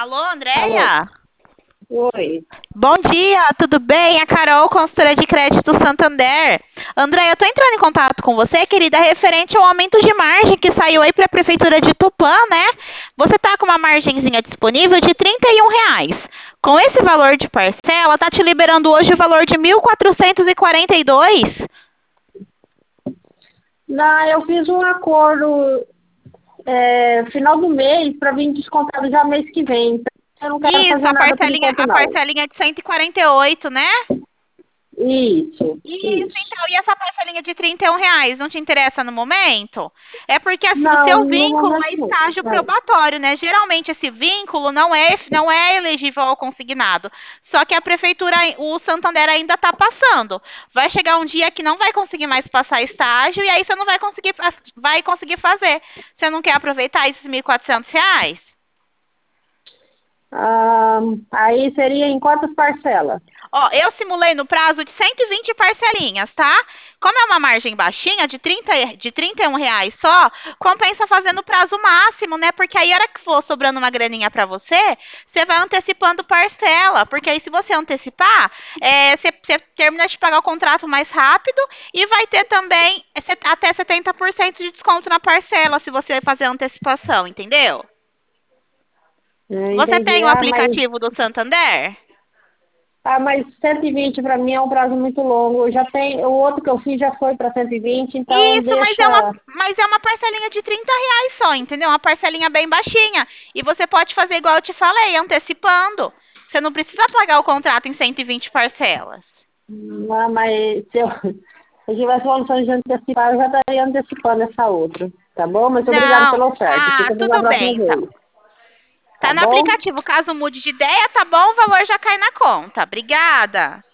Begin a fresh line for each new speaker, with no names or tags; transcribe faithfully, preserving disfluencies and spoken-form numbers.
Alô,
Alô?
Andréia?
Oi.
Bom dia, tudo bem? A Carol, consultora de crédito Santander. Andréia, eu tô entrando em contato com você, querida, referente ao aumento de margem que saiu aí para a Prefeitura de Tupã, né? Você tá com uma margenzinha disponível de trinta e um reais. Com esse valor de parcela, tá te liberando hoje o valor de mil quatrocentos e quarenta e dois.
Não, eu fiz um acordo é, final do mês para vir descontado já mês que vem. Então, eu não quero
Isso,
fazer
a
nada por
parcelinha,
enquanto,
a
não.
parcelinha de cento e quarenta e oito, né?
Isso,
Isso,
isso.
então, e essa parcelinha de trinta e um reais não te interessa no momento? É porque assim, o
Não,
seu
no
vínculo
momento
é
não.
estágio
Não.
probatório, né? Geralmente esse vínculo não é, não é elegível ao consignado. Só que a prefeitura, o Santander ainda está passando. Vai chegar um dia que não vai conseguir mais passar estágio e aí você não vai conseguir, vai conseguir fazer. Você não quer aproveitar esses mil e quatrocentos reais?
Ah, aí seria em quantas parcelas?
Ó, eu simulei no prazo de cento e vinte parcelinhas, tá? Como é uma margem baixinha, de trinta, e- de trinta e um reais só, compensa fazer no prazo máximo, né? Porque aí, a hora que for sobrando uma graninha pra você, você vai antecipando parcela. Porque aí, se você antecipar, é, você, você termina de pagar o contrato mais rápido e vai ter também é, set- até setenta por cento de desconto na parcela, se você fazer antecipação, entendeu?
Ah,
Você
entendi.
tem o
Ah, mas,
aplicativo do Santander?
ah, mas cento e vinte para mim é um prazo muito longo. Eu já tem, o outro que eu fiz já foi para cento e vinte, então
Isso, mas
deixa.
é uma, mas é uma parcelinha de trinta reais só, entendeu? Uma parcelinha bem baixinha. E você pode fazer igual eu te falei, antecipando. Você não precisa pagar o contrato em cento e vinte parcelas.
Não, mas se eu, se eu tivesse condições de antecipar, eu já estaria antecipando essa outra. Tá bom? Mas obrigada
Não.
pela oferta.
Ah,
Fica para a
tudo
próxima
bem, então.
vez.
Tá
Tá
no
bom?
aplicativo. Caso mude de ideia, tá bom, o valor já cai na conta. Obrigada.